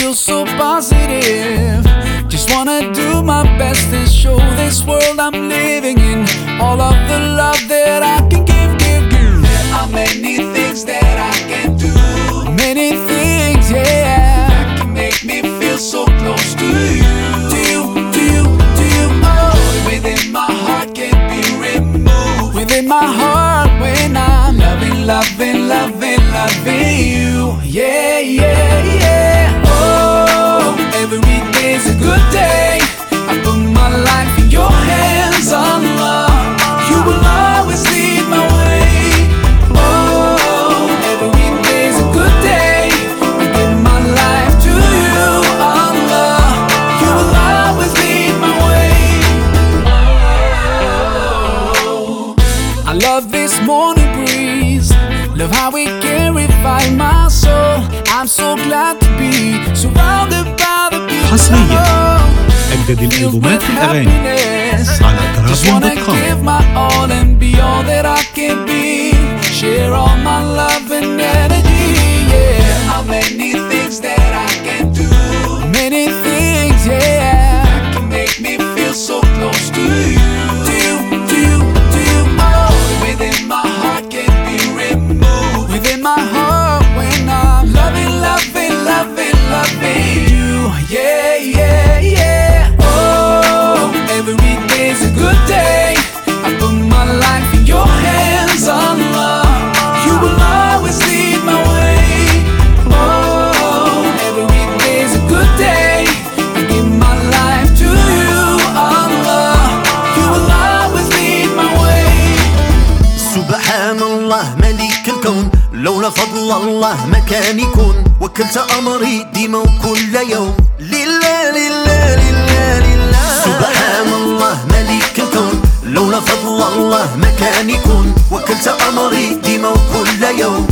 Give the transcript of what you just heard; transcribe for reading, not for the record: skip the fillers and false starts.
feel so positive. Just wanna do my best and show this world I'm living in all of the love that I can give. There are many things that I can do, many things, yeah, that can make me feel so close to you. Oh, joy within my heart can't be removed. Within my heart when I'm loving you. Yeah. Oh, every day's a good day. I put my life in your hands, Allah. You will always lead my way. Oh, every day's a good day. I give my life to you, Allah. You will always lead my way. Oh, I love this morning breeze. Love how it can revive my soul. I'm so glad to be surrounded by the people. حصريا أجدد الألبومات في الأغاني على Tarabian.com. Give my all and be all that I can be. Share all my love and energy. Yeah, there are many things that I can do, many things, yeah, that can make me feel so close to you. Oh, within my heart can't be removed. Within my heart when I'm loving you. Yeah. Oh, every day's a good day. I put my life in your hands, Allah. You will always lead my way. Oh, every day's a good day. I give my life to you, Allah. You will always lead my way. سبحان الله ملك الكون، لولا فضل الله ما كان يكون. وكلت أمري ديما وكل يوم لله. سبحان الله ملك الكون، لولا فضل الله ما كان يكون. وكلت أمري ديما وكل يوم